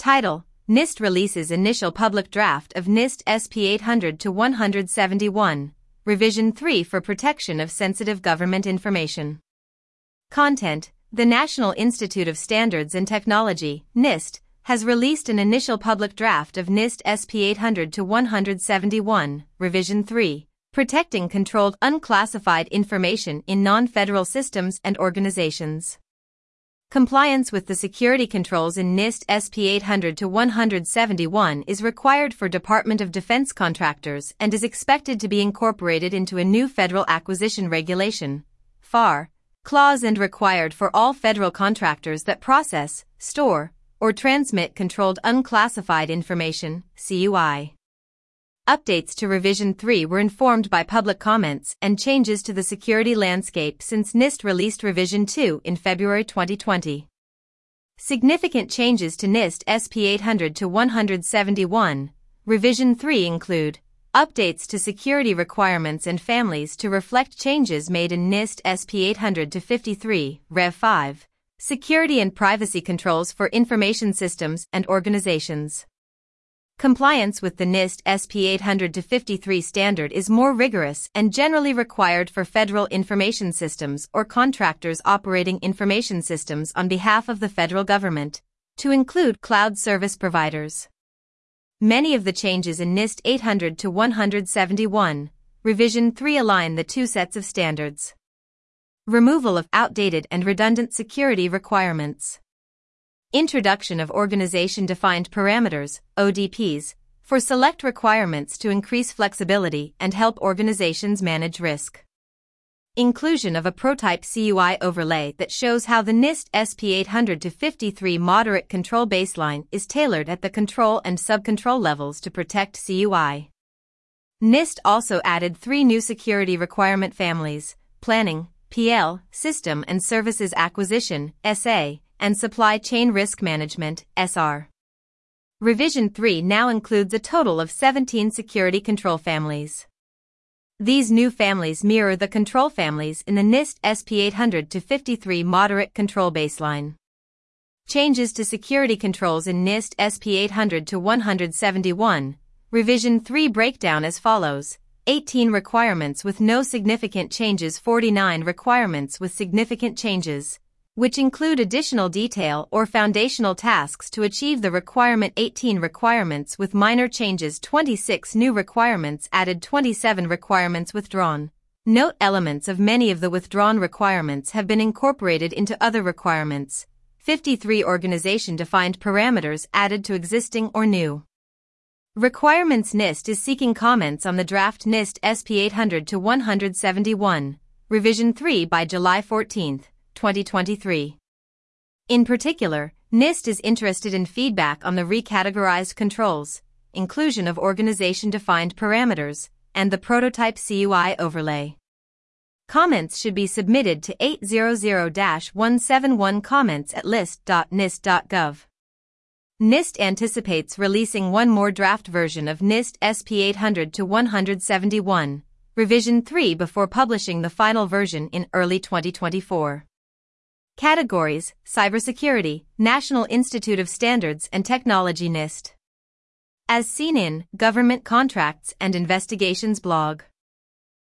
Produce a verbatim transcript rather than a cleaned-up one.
Title: NIST releases initial public draft of NIST S P eight hundred to one seventy-one, Revision three for protection of sensitive government information. Content: The National Institute of Standards and Technology, NIST, has released an initial public draft of NIST S P eight hundred to one seventy-one, Revision three, protecting controlled unclassified information in non-federal systems and organizations. Compliance with the security controls in NIST S P eight hundred to one seventy-one is required for Department of Defense contractors and is expected to be incorporated into a new Federal Acquisition Regulation, F A R, clause and required for all federal contractors that process, store, or transmit controlled unclassified information, C U I. Updates to Revision three were informed by public comments and changes to the security landscape since NIST released Revision two in February twenty twenty. Significant changes to NIST S P eight hundred to one seventy-one, Revision three include updates to security requirements and families to reflect changes made in NIST S P eight hundred to fifty-three, Rev five, security and privacy controls for information systems and organizations. Compliance with the NIST S P eight hundred to fifty-three standard is more rigorous and generally required for federal information systems or contractors operating information systems on behalf of the federal government, to include cloud service providers. Many of the changes in NIST eight hundred to one seventy-one, Revision three align the two sets of standards. Removal of outdated and redundant security requirements. Introduction of Organization-Defined Parameters, O D Ps, for select requirements to increase flexibility and help organizations manage risk. Inclusion of a prototype C U I overlay that shows how the NIST S P eight hundred to fifty-three moderate control baseline is tailored at the control and subcontrol levels to protect C U I. NIST also added three new security requirement families: Planning, P L, System and Services Acquisition, S A, and Supply Chain Risk Management, S R. Revision three now includes a total of seventeen security control families. These new families mirror the control families in the NIST S P eight hundred to fifty-three moderate control baseline. Changes to security controls in NIST S P eight hundred to one seventy-one, Revision three breakdown as follows: eighteen requirements with no significant changes, forty-nine requirements with significant changes, which include additional detail or foundational tasks to achieve the requirement, eighteen requirements with minor changes, twenty-six new requirements added, twenty-seven requirements withdrawn. Note: elements of many of the withdrawn requirements have been incorporated into other requirements. fifty-three organization-defined parameters added to existing or new requirements. NIST is seeking comments on the draft NIST S P eight hundred to one seventy-one, Revision three by July fourteenth, twenty twenty-three. In particular, NIST is interested in feedback on the recategorized controls, inclusion of organization-defined parameters, and the prototype C U I overlay. Comments should be submitted to eight hundred dash one seventy-one comments at list dot nist dot gov. NIST anticipates releasing one more draft version of NIST S P eight hundred to one seventy-one, Revision three before publishing the final version in early twenty twenty-four. Categories: Cybersecurity, National Institute of Standards and Technology, NIST. As seen in Government Contracts and Investigations blog.